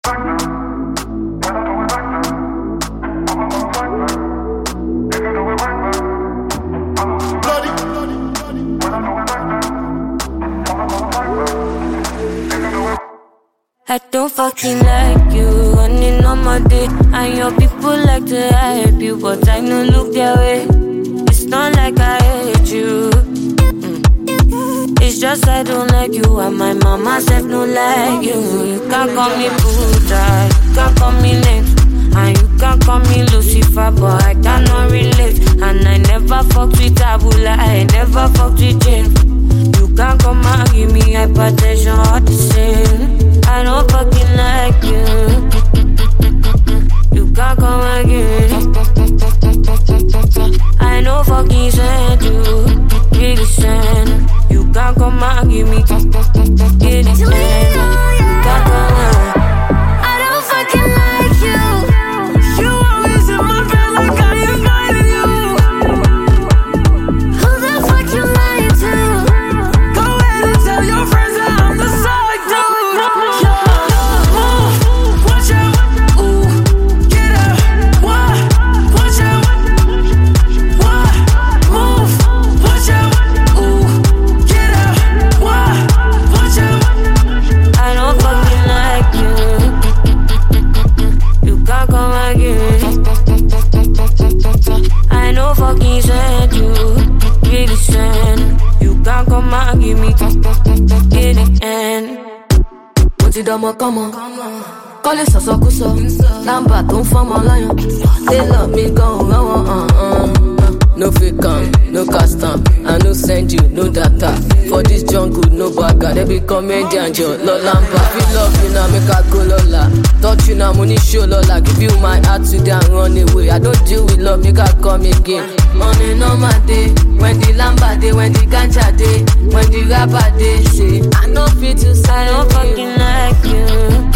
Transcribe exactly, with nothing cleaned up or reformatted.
I don't fucking like you, running on my day. And your people like to hype you, but I no look their way. It's not like I hate you, mm. It's just I don't like you, and my mama said no like you. You can't call me Buddha, you can't call me names, and you can't call me Lucifer, but I cannot relate. And I never fucked with Tabula, I never fucked with James. You can't come and give me hypertension all the same. I don't fucking like you. You can't come and give me. I know fucking send you. Really send. You can't come and give me. Get it, send. You can't come and. I don't fucking like you. You always in my bed like I invited you. Who the fuck you lying to? Go ahead and tell your friends that I'm the side dude. Fucking send you, really send. You can't come and give me, get it in. Put it on my come on, call it so kuso. Lamba don't form a lion. They love me go, uh, uh, uh. No fake come, no custom. I no send you, no data. For this jungle, no bagger. They be comedian, Joe, no lamba. If you love me now, make I go lola. Touch you now, money show lola. Give you my heart today and run away. I don't deal with love, make I come again. Money no my day. When the lamba day, when the ganja day, when the rapper day, say I no fit to say I don't fucking like you.